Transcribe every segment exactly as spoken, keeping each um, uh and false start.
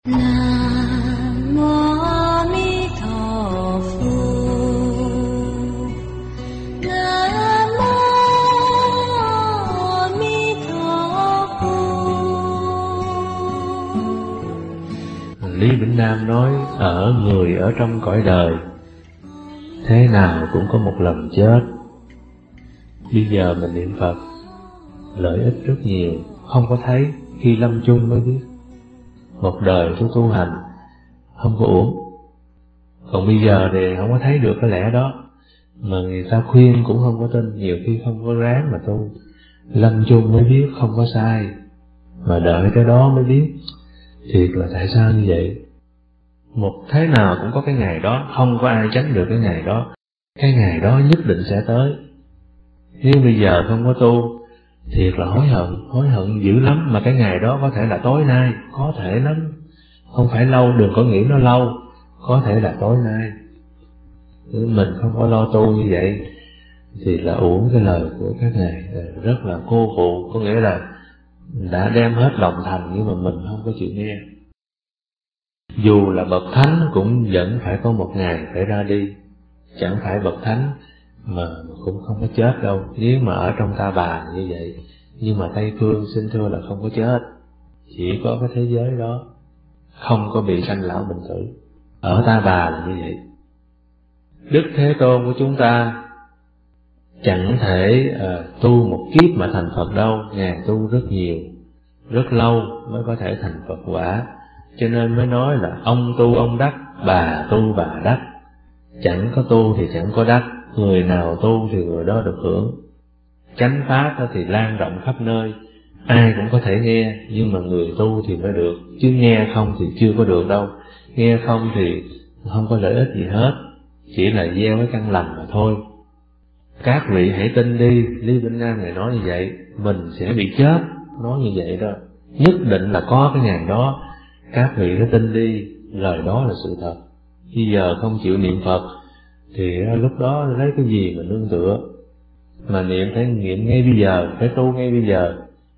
Nam mô A Di Đà Phật. Nam mô A Di Đà Phật. Lý Bỉnh Nam nói ở người ở trong cõi đời thế nào cũng có một lần chết. Bây giờ mình niệm Phật lợi ích rất nhiều, không có thấy, khi lâm chung mới biết. Một đời tôi tu hành không có uổng. Còn bây giờ thì không có thấy được cái lẽ đó, mà người ta khuyên cũng không có tin, nhiều khi không có ráng mà tu. Lâm chung mới biết không có sai, mà đợi cái đó mới biết thiệt là tại sao như vậy. Một thế nào cũng có cái ngày đó, không có ai tránh được cái ngày đó. Cái ngày đó nhất định sẽ tới. Nếu bây giờ không có tu, thiệt là hối hận, hối hận dữ lắm. Mà cái ngày đó có thể là tối nay, có thể lắm. Không phải lâu, đừng có nghĩ nó lâu, có thể là tối nay. Nếu mình không có lo tu như vậy thì là uổng cái lời của các ngài, rất là cô phụ. Có nghĩa là đã đem hết lòng thành nhưng mà mình không có chịu nghe. Dù là bậc thánh cũng vẫn phải có một ngày phải ra đi. Chẳng phải bậc thánh mà cũng không có chết đâu, nếu mà ở trong Ta Bà như vậy. Nhưng mà Tây Phương xin thưa là không có chết, chỉ có cái thế giới đó không có bị sanh lão bệnh tử. Ở Ta Bà là như vậy. Đức Thế Tôn của chúng ta chẳng thể uh, tu một kiếp mà thành Phật đâu. Ngài tu rất nhiều, rất lâu mới có thể thành Phật quả. Cho nên mới nói là ông tu ông đắc, bà tu bà đắc. Chẳng có tu thì chẳng có đắc, người nào tu thì người đó được hưởng. Chánh pháp thì lan rộng khắp nơi, ai cũng có thể nghe, nhưng mà người tu thì mới được, chứ nghe không thì chưa có được đâu. Nghe không thì không có lợi ích gì hết, chỉ là gieo cái căn lành mà thôi. Các vị hãy tin đi, Lý Bỉnh Nam này nói như vậy, mình sẽ bị chết, nói như vậy đó. Nhất định là có cái ngày đó, các vị cứ tin đi, lời đó là sự thật. Bây giờ không chịu niệm Phật thì lúc đó lấy cái gì mà nương tựa. Mà niệm phải niệm ngay bây giờ, phải tu ngay bây giờ,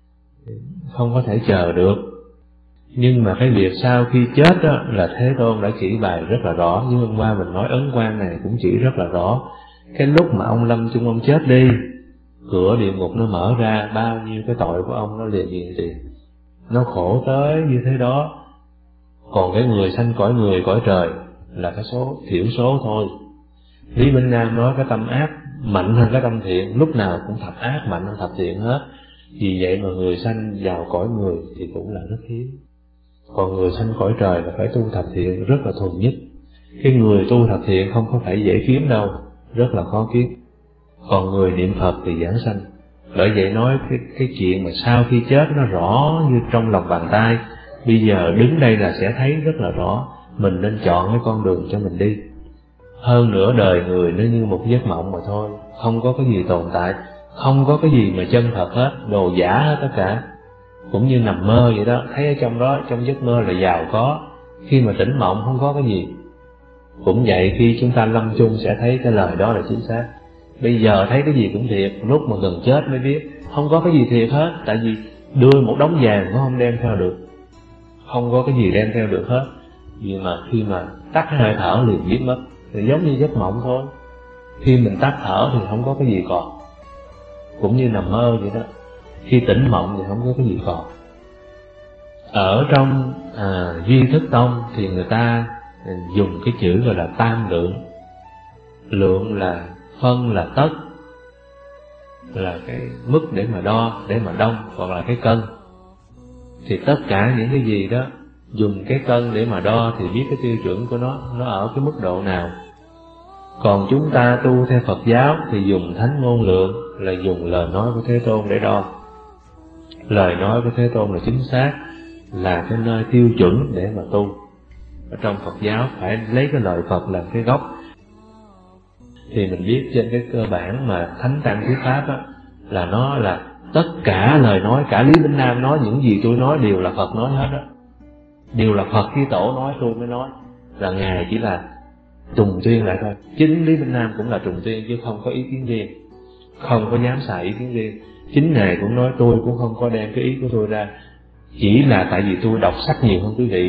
không có thể chờ được. Nhưng mà cái việc sau khi chết đó là Thế Tôn đã chỉ bày rất là rõ. Như hôm qua mình nói ấn quan này cũng chỉ rất là rõ. Cái lúc mà ông lâm chung ông chết đi, cửa địa ngục nó mở ra, bao nhiêu cái tội của ông nó liền hiện tiền, nó khổ tới như thế đó. Còn cái người sanh cõi người cõi trời là cái số thiểu số thôi. Lý Bỉnh Nam nói cái tâm ác mạnh hơn cái tâm thiện, lúc nào cũng thập ác mạnh hơn thập thiện hết. Vì vậy mà người sanh vào cõi người thì cũng là rất hiếm. Còn người sanh cõi trời là phải tu thập thiện rất là thuần nhất. Cái người tu thập thiện không có phải dễ kiếm đâu, rất là khó kiếm. Còn người niệm Phật thì giảng sanh. Bởi vậy nói cái, cái chuyện mà sau khi chết nó rõ như trong lòng bàn tay. Bây giờ đứng đây là sẽ thấy rất là rõ. Mình nên chọn cái con đường cho mình đi. Hơn nữa đời người nó như một giấc mộng mà thôi, không có cái gì tồn tại, không có cái gì mà chân thật hết, đồ giả hết tất cả. Cũng như nằm mơ vậy đó, thấy ở trong đó, trong giấc mơ là giàu có, khi mà tỉnh mộng không có cái gì. Cũng vậy, khi chúng ta lâm chung sẽ thấy cái lời đó là chính xác. Bây giờ thấy cái gì cũng thiệt, lúc mà gần chết mới biết không có cái gì thiệt hết. Tại vì đưa một đống vàng cũng không đem theo được, không có cái gì đem theo được hết. Vì mà khi mà tắt hơi thở liền biết mất, thì giống như giấc mộng thôi. Khi mình tắt thở thì không có cái gì còn, cũng như nằm mơ vậy đó. Khi tỉnh mộng thì không có cái gì còn. Ở trong à, Duy Thức Tông thì người ta dùng cái chữ gọi là tam lượng. Lượng là phân, là tất, là cái mức để mà đo, để mà đong, hoặc là cái cân. Thì tất cả những cái gì đó dùng cái cân để mà đo thì biết cái tiêu chuẩn của nó, nó ở cái mức độ nào. Còn chúng ta tu theo Phật giáo thì dùng thánh ngôn lượng, là dùng lời nói của Thế Tôn để đo. Lời nói của Thế Tôn là chính xác, là cái nơi tiêu chuẩn để mà tu. Ở trong Phật giáo phải lấy cái lời Phật làm cái gốc. Thì mình biết trên cái cơ bản mà Thánh Tăng Thuyết Pháp á, là nó là tất cả lời nói, cả Lý Bỉnh Nam nói những gì tôi nói đều là Phật nói hết á. Đều là Phật Chí Tổ nói, tôi mới nói. Là Ngài chỉ là trùng tuyên lại thôi. Chính Lý Bỉnh Nam cũng là trùng tuyên chứ không có ý kiến riêng, không có dám xài ý kiến riêng. Chính Ngài cũng nói tôi cũng không có đem cái ý của tôi ra. Chỉ là tại vì tôi đọc sách nhiều hơn quý vị,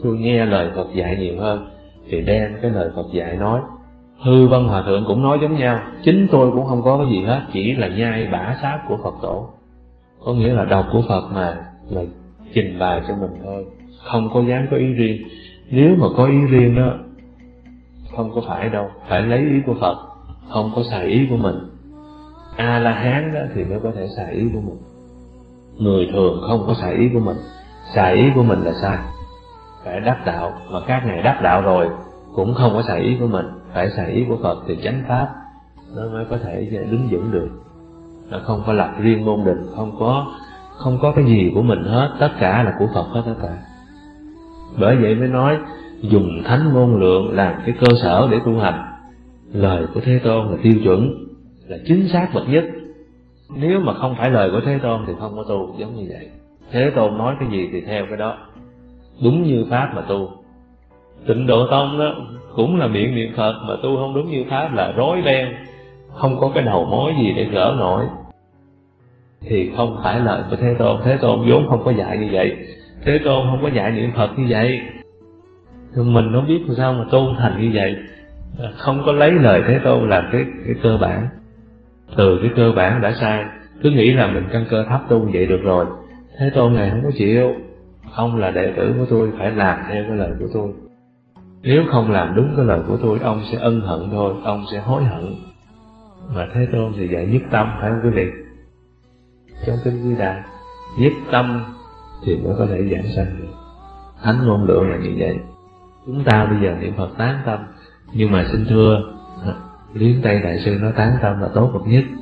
tôi nghe lời Phật dạy nhiều hơn, thì đem cái lời Phật dạy nói. Hư Vân Hòa Thượng cũng nói giống nhau, chính tôi cũng không có cái gì hết, chỉ là nhai bả sáp của Phật tổ. Có nghĩa là đọc của Phật mà là trình bày cho mình thôi, không có dám có ý riêng. Nếu mà có ý riêng đó, không có phải đâu, phải lấy ý của Phật, không có xài ý của mình. A-la-hán đó thì mới có thể xài ý của mình. Người thường không có xài ý của mình, xài ý của mình là sai. Phải đắc đạo, mà các ngài đắc đạo rồi cũng không có xài ý của mình, phải xài ý của Phật thì chánh pháp nó mới có thể đứng vững được. Nó không có lập riêng môn định, không có không có cái gì của mình hết, tất cả là của Phật hết tất cả. Bởi vậy mới nói dùng thánh ngôn lượng làm cái cơ sở để tu hành. Lời của Thế Tôn là tiêu chuẩn, là chính xác bậc nhất. Nếu mà không phải lời của Thế Tôn thì không có tu, giống như vậy. Thế Tôn nói cái gì thì theo cái đó, đúng như Pháp mà tu. Tịnh Độ Tông đó cũng là miệng niệm Phật, mà tu không đúng như Pháp là rối beng, không có cái đầu mối gì để gỡ nổi. Thì không phải lời của Thế Tôn. Thế Tôn vốn không có dạy như vậy, Thế Tôn không có dạy niệm Phật như vậy. Mình không biết làm sao mà tu thành như vậy, không có lấy lời Thế Tôn làm cái, cái cơ bản. Từ cái cơ bản đã sai, cứ nghĩ là mình căn cơ thấp tu vậy được rồi. Thế Tôn này không có chịu, ông là đệ tử của tôi, phải làm theo cái lời của tôi. Nếu không làm đúng cái lời của tôi, ông sẽ ân hận thôi, ông sẽ hối hận. Mà Thế Tôn thì dạy nhất tâm, phải không quý vị? Trong kinh Di Đà, nhất tâm thì mới có thể giảng sanh được. Thánh ngôn lượng là như vậy. Chúng ta bây giờ niệm Phật tán tâm, nhưng mà xin thưa, Liên Tây Đại Sư nói tán tâm là tốt bậc nhất.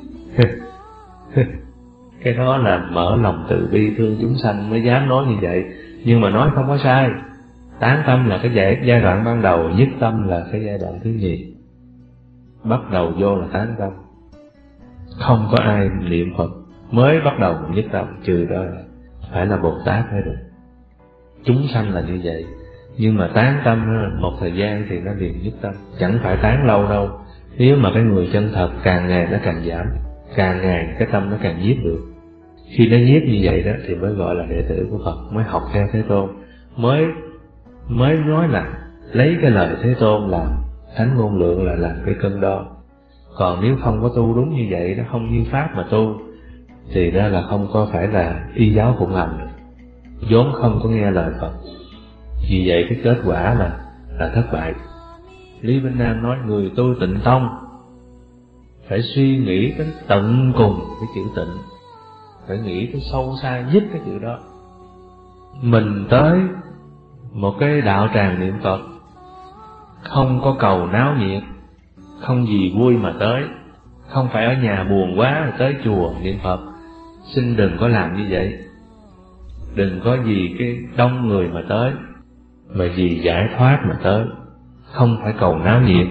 Cái đó là mở lòng từ bi thương chúng sanh mới dám nói như vậy, nhưng mà nói không có sai. Tán tâm là cái giai, giai đoạn ban đầu, nhất tâm là cái giai đoạn thứ nhì. Bắt đầu vô là tán tâm. Không có ai niệm Phật mới bắt đầu nhất tâm, trừ đó là phải là Bồ Tát mới được. Chúng sanh là như vậy. Nhưng mà tán tâm một thời gian thì nó liền nhất tâm, chẳng phải tán lâu đâu. Nếu mà cái người chân thật càng ngày nó càng giảm, càng ngày cái tâm nó càng nhiếp được. Khi nó nhiếp như vậy đó thì mới gọi là đệ tử của Phật, mới học theo Thế Tôn, mới mới nói là lấy cái lời Thế Tôn làm thánh ngôn lượng, là làm cái cân đo. Còn nếu không có tu đúng như vậy, nó không như Pháp mà tu, thì đó là không có phải là y giáo phụng hành được, vốn không có nghe lời Phật. Vì vậy cái kết quả là là thất bại. Lý Vinh Nam nói người tu tịnh tông phải suy nghĩ đến tận cùng cái chữ tịnh, phải nghĩ tới sâu xa nhất cái chữ đó. Mình tới một cái đạo tràng niệm Phật, không có cầu náo nhiệt, không gì vui mà tới, không phải ở nhà buồn quá rồi tới chùa niệm Phật. Xin đừng có làm như vậy. Đừng có vì cái đông người mà tới, mà vì giải thoát mà tới, không phải cầu náo nhiệt.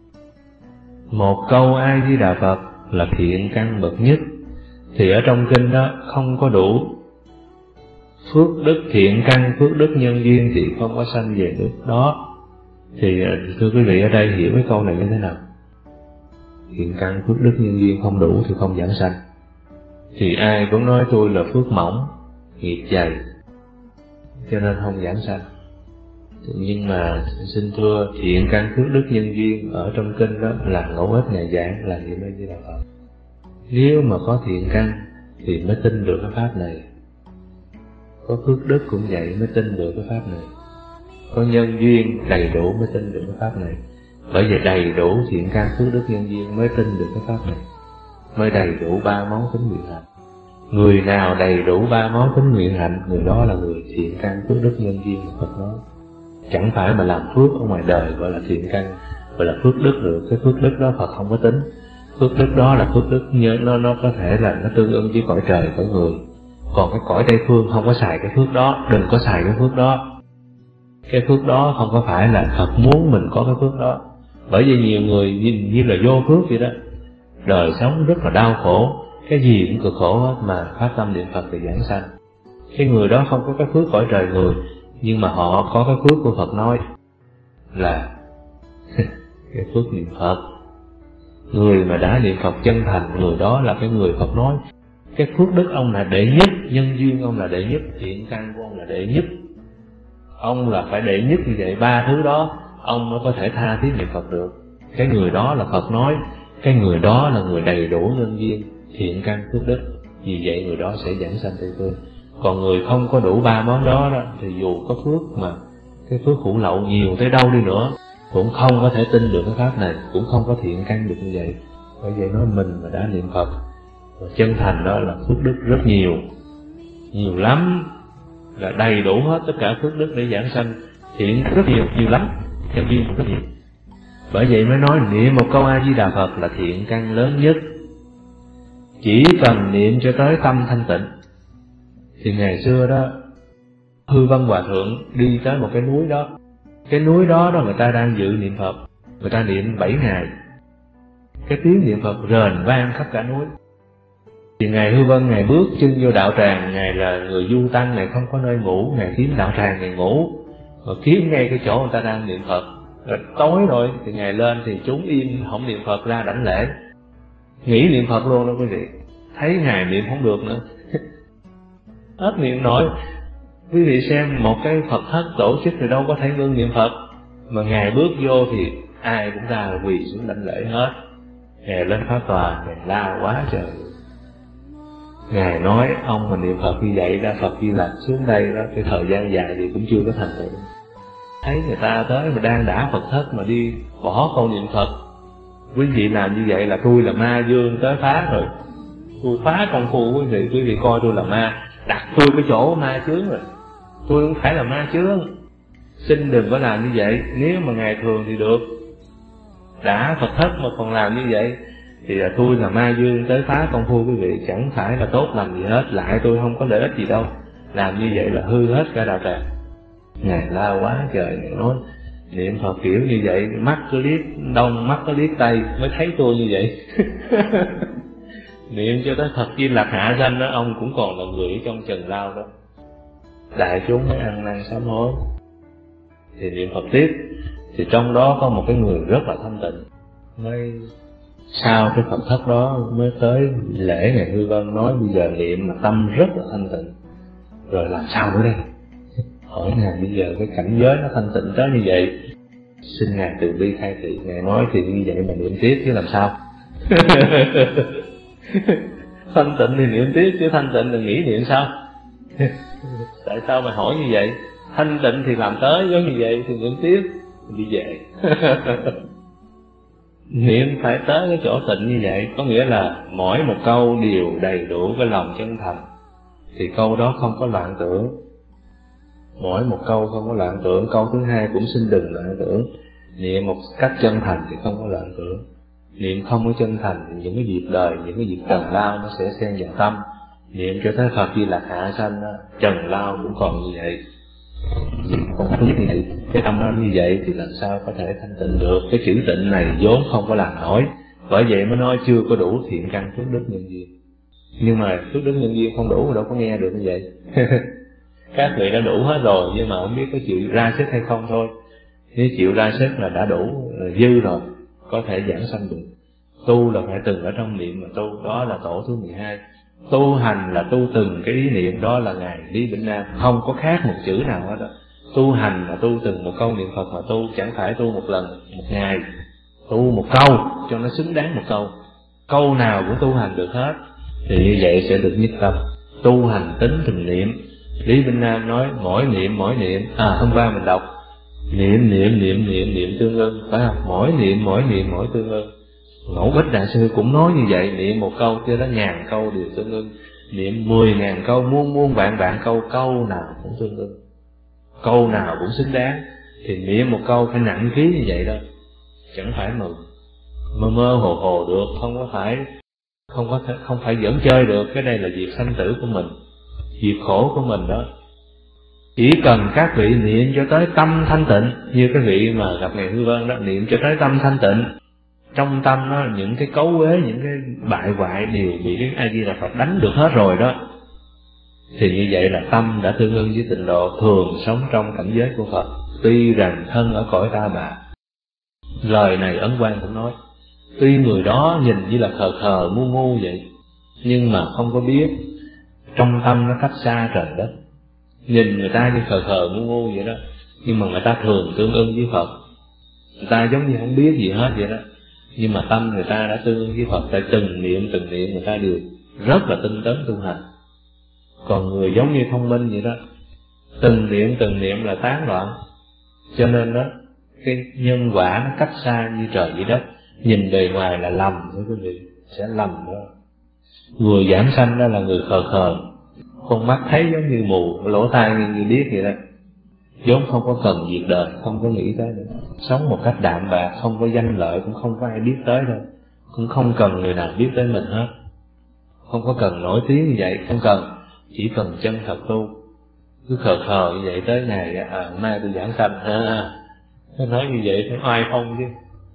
Một câu A Di Đà Phật là thiện căn bậc nhất, thì ở trong kinh đó không có đủ. Phước đức thiện căn, phước đức nhân duyên thì không có sanh về nước đó. Thì thưa quý vị, ở đây hiểu cái câu này như thế nào? Thiện căn, phước đức nhân duyên không đủ thì không giảng sanh. Thì ai cũng nói tôi là phước mỏng, nghiệp dày, cho nên không giảng sanh. Nhưng mà xin thưa, thiện căn phước đức nhân duyên ở trong kinh đó là ngẫu ích Ngài giảng là gì mới như là Phật. Nếu mà có thiện căn thì mới tin được cái pháp này, có phước đức cũng vậy mới tin được cái pháp này, có nhân duyên đầy đủ mới tin được cái pháp này. Bởi vì đầy đủ thiện căn phước đức nhân duyên mới tin được cái pháp này, mới đầy đủ ba món tính nguyện hạnh. Người nào đầy đủ ba món tính nguyện hạnh, người đó là người thiện căn phước đức nhân duyên mà Phật nói. Chẳng phải mà làm phước ở ngoài đời gọi là thiện căn, gọi là phước đức được. Cái phước đức đó Phật không có tính. Phước đức đó là phước đức nhớ nó nó có thể là nó tương ứng với cõi trời cõi người. Còn cái cõi Tây phương không có xài cái phước đó, đừng có xài cái phước đó. Cái phước đó không có phải là Phật muốn mình có cái phước đó. Bởi vì nhiều người nhìn như là vô phước vậy đó, đời sống rất là đau khổ, cái gì cũng cực khổ hết, mà phát tâm niệm Phật thì giảng sanh. Cái người đó không có cái phước cõi trời người, nhưng mà họ có cái phước của Phật nói là cái phước niệm Phật. Người mà đã niệm Phật chân thành, người đó là cái người Phật nói cái phước đức ông là đệ nhất, nhân duyên ông là đệ nhất, thiện căn của ông là đệ nhất. Ông là phải đệ nhất như vậy, ba thứ đó ông mới có thể tha thiết niệm Phật được. Cái người đó là Phật nói, cái người đó là người đầy đủ nhân duyên, thiện căn phước đức, vì vậy người đó sẽ giảng sanh Tây Phương. Còn người không có đủ ba món đó, đó thì dù có phước mà cái phước hữu lậu nhiều tới đâu đi nữa cũng không có thể tin được cái pháp này, cũng không có thiện căn được như vậy. Bởi vậy nói mình mà đã niệm Phật và chân thành đó là phước đức rất nhiều, nhiều lắm, là đầy đủ hết tất cả phước đức để giảng sanh, thiện rất nhiều, nhiều lắm, nhân duyên rất nhiều. Bởi vậy mới nói niệm một câu A Di Đà Phật là thiện căn lớn nhất. Chỉ cần niệm cho tới tâm thanh tịnh. Thì ngày xưa đó, Hư Vân Hòa Thượng đi tới một cái núi đó. Cái núi đó đó người ta đang dự niệm Phật, người ta niệm bảy ngày. Cái tiếng niệm Phật rền vang khắp cả núi. Thì Ngài Hư Vân, Ngài bước chân vô đạo tràng, Ngài là người du tăng, Ngài không có nơi ngủ, Ngài kiếm đạo tràng Ngài ngủ, rồi kiếm ngay cái chỗ người ta đang niệm Phật. Rồi tối rồi thì Ngài lên thì chúng im không niệm Phật ra đảnh lễ, nghỉ niệm Phật luôn đó quý vị. Thấy Ngài niệm không được nữa hết niệm nổi. Quý vị xem một cái Phật thất tổ chức thì đâu có thể ngưng niệm Phật, mà Ngài bước vô thì ai cũng ra quỳ xuống đảnh lễ hết. Ngài lên pháp tòa, Ngài la quá trời. Ngài nói ông mà niệm Phật như vậy đó, Phật Di Lặc xuống đây đó, cái thời gian dài thì cũng chưa có thành tựu. Thấy người ta tới mà đang đã Phật thất mà đi bỏ câu niệm Phật, quý vị làm như vậy là tôi là ma dương tới phá rồi, tôi phá công phu quý vị, quý vị coi tôi là ma, đặt tôi cái chỗ ma chướng rồi, tôi không phải là ma chướng. Xin đừng có làm như vậy, nếu mà ngày thường thì được, đã Phật thất mà còn làm như vậy thì là tôi là ma dương tới phá công phu quý vị, chẳng phải là tốt lành gì hết, lại tôi không có lợi ích gì đâu, làm như vậy là hư hết cả đạo tràng. Ngài la quá trời, Ngài nói niệm Phật kiểu như vậy, mắt cứ liếc đông, mắt cứ liếc tây mới thấy tôi như vậy. Niệm cho tới Phật Di Lặc hạ sanh đó, ông cũng còn là người ở trong trần lao đó. Đại chúng mới ăn năn sám hối thì niệm Phật tiếp. Thì trong đó có một cái người rất là thanh tịnh, mới sau cái Phật thất đó mới tới lễ Ngài Hư Vân, nói bây giờ niệm mà tâm rất là thanh tịnh, rồi làm sao nữa đây? Hỏi Ngài bây giờ cái cảnh giới nó thanh tịnh tới như vậy, xin Ngài từ bi khai thị. Ngài nói thì như vậy mà niệm tiếp chứ làm sao? Thanh tịnh thì niệm tiếp chứ thanh tịnh thì nghĩ niệm sao? Tại sao mà hỏi như vậy? Thanh tịnh thì làm tới, giống như vậy thì niệm tiếp, đi về. Niệm phải tới cái chỗ tịnh như vậy, có nghĩa là mỗi một câu đều đầy đủ cái lòng chân thành, thì câu đó không có loạn tưởng. Mỗi một câu không có loạn tưởng, câu thứ hai cũng xin đừng loạn tưởng. Niệm một cách chân thành thì không có loạn tưởng. Niệm không có chân thành thì những cái việc đời, những cái việc trần lao nó sẽ xen vào tâm. Niệm cho tới Phật Di Lặc hạ sanh, trần lao cũng còn như vậy. Không có như vậy, cái tâm nó như vậy thì làm sao có thể thanh tịnh được? Cái chữ tịnh này vốn không có làm nổi, bởi vậy mới nói chưa có đủ thiện căn phước đức nhân duyên. Nhưng mà phước đức nhân duyên không đủ mà đâu có nghe được như vậy. Các vị đã đủ hết rồi, nhưng mà không biết có chịu ra sức hay không thôi. Nếu chịu ra sức là đã đủ, là dư rồi, có thể giảng sanh được. Tu là phải từng ở trong niệm mà tu, đó là tổ thứ mười hai. Tu hành là tu từng cái ý niệm, đó là Ngài Lý Bỉnh Nam, không có khác một chữ nào hết đó. Tu hành là tu từng một câu niệm Phật mà tu, chẳng phải tu một lần, một ngày. Tu một câu cho nó xứng đáng một câu, câu nào cũng tu hành được hết, thì như vậy sẽ được nhất tâm. Tu hành tính từng niệm. Lý Bỉnh Nam nói mỗi niệm mỗi niệm, à hôm qua mình đọc niệm niệm niệm niệm niệm tương ưng, phải không? Mỗi niệm mỗi niệm mỗi tương ưng. Ngẫu Bích Đại Sư cũng nói như vậy, niệm một câu cho nó ngàn câu đều tương ưng, niệm mười ngàn câu, muôn muôn vạn vạn câu, câu nào cũng tương ưng, câu nào cũng xứng đáng. Thì niệm một câu phải nặng ký như vậy đó, chẳng phải mà mơ mơ hồ hồ được, không có phải không có thể, không phải dẫn chơi được. Cái đây là việc sanh tử của mình, việc khổ của mình đó. Chỉ cần các vị niệm cho tới tâm thanh tịnh, như cái vị mà gặp Ngài Hư Vân đó, niệm cho tới tâm thanh tịnh, trong tâm đó những cái cấu uế, những cái bại hoại đều bị cái A Di Đà Phật đánh được hết rồi đó, thì như vậy là tâm đã tương ưng với tịnh độ, thường sống trong cảnh giới của Phật, tuy rằng thân ở cõi ta bà. Lời này Ấn Quang cũng nói, tuy người đó nhìn như là khờ khờ ngu ngu vậy, nhưng mà không có biết trong tâm nó cách xa trời đất. Nhìn người ta như khờ khờ ngu ngu vậy đó, nhưng mà người ta thường tương ưng với Phật. Người ta giống như không biết gì hết vậy đó, nhưng mà tâm người ta đã tương ưng với Phật, tại từng niệm từng niệm người ta đều rất là tinh tấn tu hành. Còn người giống như thông minh vậy đó, từng niệm từng niệm là tán loạn. Cho nên đó, cái nhân quả nó cách xa như trời với đất, nhìn bề ngoài là lầm thôi quý vị, sẽ lầm đó. Người giảng sanh đó là người khờ khờ, con mắt thấy giống như mù, lỗ tai như, như điếc vậy đó, vốn không có cần việc đời, không có nghĩ tới nữa, sống một cách đạm bạc, không có danh lợi, cũng không có ai biết tới đâu, cũng không cần người nào biết tới mình hết, không có cần nổi tiếng như vậy, không cần, chỉ cần chân thật tu, cứ khờ khờ như vậy tới ngày à hôm nay tôi giảng sanh ha, nó nói như vậy phải oai phong chứ.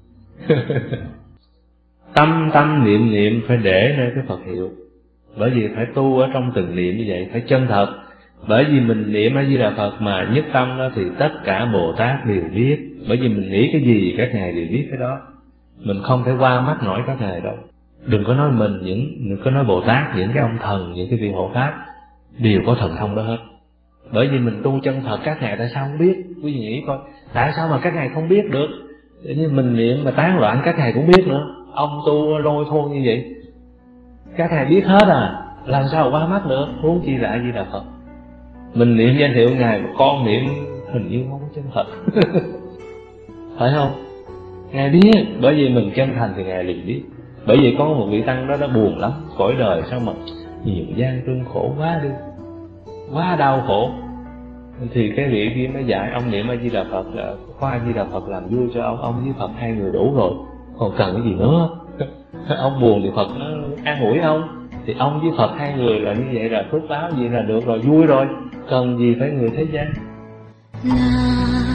Tâm tâm niệm niệm phải để nơi cái Phật hiệu, bởi vì phải tu ở trong từng niệm như vậy, phải chân thật. Bởi vì mình niệm A Di Đà Phật mà nhất tâm đó thì tất cả Bồ Tát đều biết, bởi vì mình nghĩ cái gì các ngài đều biết cái đó, mình không thể qua mắt nổi các ngài đâu. Đừng có nói mình, những đừng có nói Bồ Tát, những cái ông thần, những cái vị hộ pháp đều có thần thông đó hết. Bởi vì mình tu chân thật, các ngài tại sao không biết? Quý vị nghĩ coi, tại sao mà các ngài không biết được? Để như mình niệm mà tán loạn các ngài cũng biết nữa. Ông tu lôi thôi như vậy, các ngài biết hết à, làm sao qua mắt được, huống chi là A Di Đà Phật. Mình niệm danh hiệu ngài mà con niệm hình như không có chân thật. Phải không? Ngài biết, bởi vì mình chân thành thì ngài liền biết. Bởi vì có một vị tăng đó, nó buồn lắm, cõi đời sao mà nhiều gian truân khổ quá đi, quá đau khổ. Thì cái vị kia mới dạy ông niệm A Di Đà Phật, là có A Di Đà Phật làm vui cho ông, ông với Phật hai người đủ rồi, còn cần cái gì nữa. Ông buồn thì Phật nó an ủi ông, thì ông với Phật hai người là như vậy là phước báo gì là được rồi, vui rồi, cần gì phải người thế gian. La